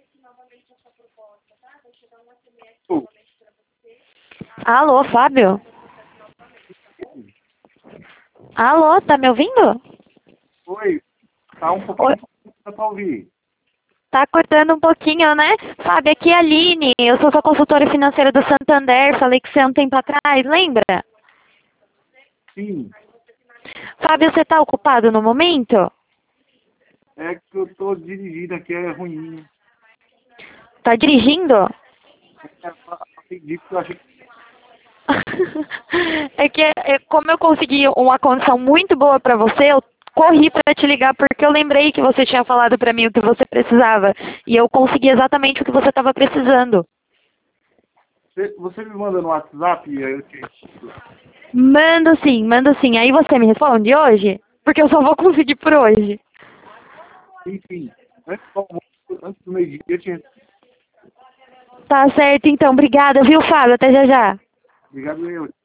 Alô, Fábio? Alô, tá me ouvindo? Oi, tá um Oi, pouquinho pra ouvir. tá cortando um pouquinho, né? Fábio, aqui é a Aline, eu sou sua consultora financeira do Santander, falei que você há um tempo atrás, lembra? Sim, Fábio, você tá ocupado no momento? é que eu tô dirigindo aqui, é ruim. Tá dirigindo? Acredito que eu achei É que como eu consegui uma condição muito boa pra você, eu corri pra te ligar porque eu lembrei que você tinha falado pra mim o que você precisava e eu consegui exatamente o que você estava precisando. que você me manda no WhatsApp e aí eu te... Mando sim, mando sim. Aí você me responde hoje? Porque eu só vou conseguir por hoje. Enfim, antes do meio-dia eu tinha... Tá certo, então. Obrigada, viu, Fábio? Até já já. Obrigado eu.